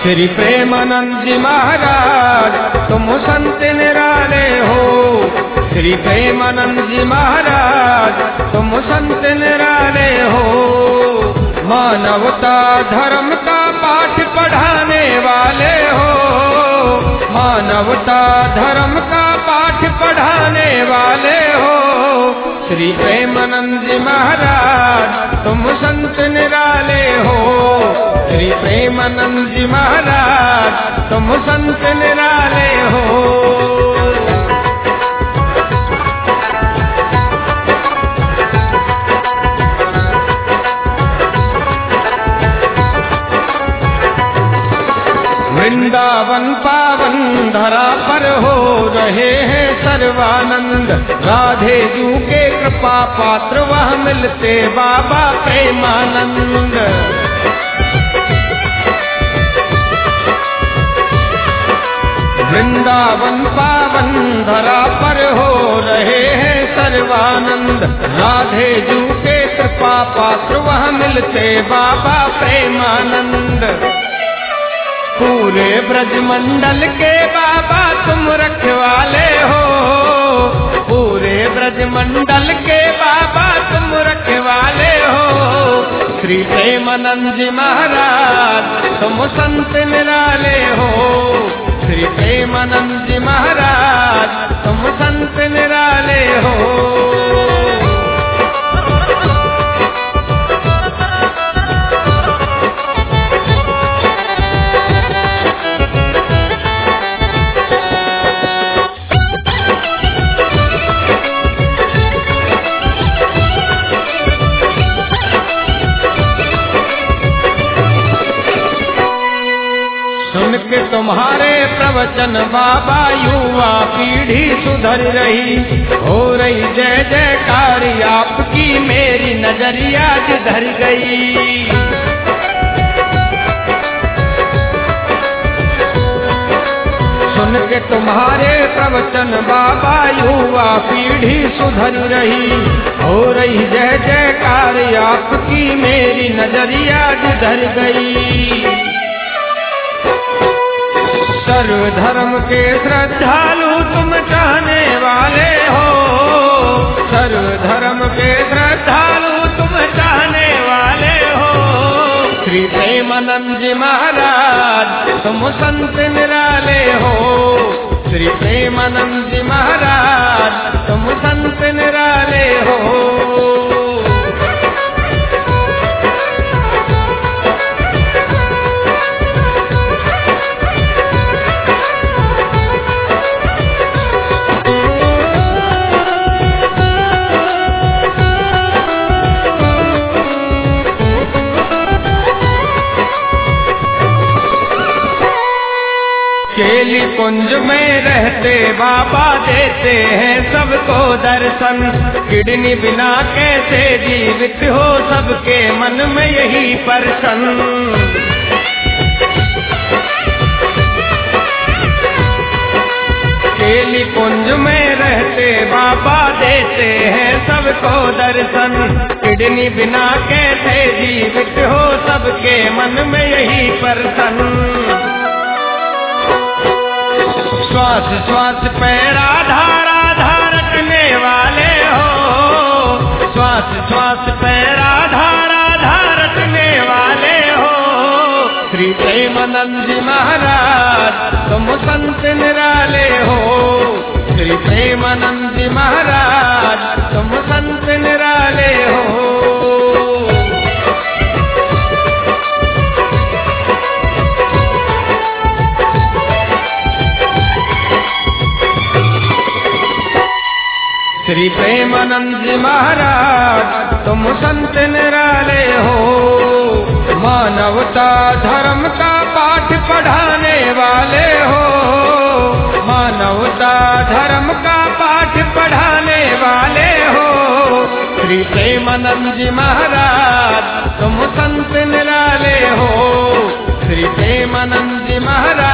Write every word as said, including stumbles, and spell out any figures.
श्री प्रेमानंद जी महाराज तुम संत निराले हो। श्री प्रेमानंद जी महाराज तुम संत निराले हो। मानवता धर्म का पाठ पढ़ाने वाले हो। मानवता धर्म का पाठ पढ़ाने वाले हो। श्री प्रेमानंद जी महाराज तुम संत निराले हो। श्री प्रेमानंद जी महाराज तुम संत निराले हो। वृंदावन पावन धरा पर हो रहे हैं सर्वानंद। राधे जू के कृपा पात्र वह मिलते बाबा प्रेमानंद। वृंदावन पावन धरा पर हो रहे हैं सर्वानंद। राधे जू के कृपा पात्र वह मिलते बाबा प्रेमानंद। पूरे ब्रजमंडल के बाबा तुम रखवाले हो। पूरे ब्रजमंडल के बाबा तुम रखवाले हो। श्री प्रेमानंद जी महाराज तुम संत निराले हो। श्री प्रेमानंद जी महाराज तुम संत निराले हो। सुन के तुम्हारे प्रवचन बाबा युवा पीढ़ी सुधर रही। हो रही जय जयकारी आपकी मेरी नजरिया जिधर गई। सुन के तुम्हारे प्रवचन बाबा युवा पीढ़ी सुधर रही। हो रही जय जयकारी आपकी मेरी नजरिया जिधर गई। सर्व धर्म के श्रद्धालु तुम चाहने वाले हो। सर्व धर्म के श्रद्धालु तुम चाहने वाले हो। श्री प्रेमानंद जी महाराज तुम संत निराले हो। श्री प्रेमानंद जी महाराज तुम संत निराले हो। केली कुंज में रहते बाबा देते हैं सबको दर्शन। किडनी बिना कैसे जीवित हो सबके मन में यही प्रश्न। केली कुंज में रहते बाबा देते हैं सबको दर्शन। किडनी बिना कैसे जीवित हो सबके मन में यही प्रश्न। श्वास श्वास पैरा धारा धारकने वाले हो। श्वास श्वास पैरा धारा धारकने वाले हो। श्री प्रेमानंद जी महाराज तुम संत निराले हो। श्री प्रेमानंद जी महाराज तुम संत निराले हो। श्री प्रेमानंद जी महाराज तुम संत निराले हो। मानवता धर्म का पाठ पढ़ाने वाले हो। मानवता धर्म का पाठ पढ़ाने वाले हो। श्री प्रेमानंद जी महाराज तुम संत निराले हो। श्री प्रेमानंद जी महाराज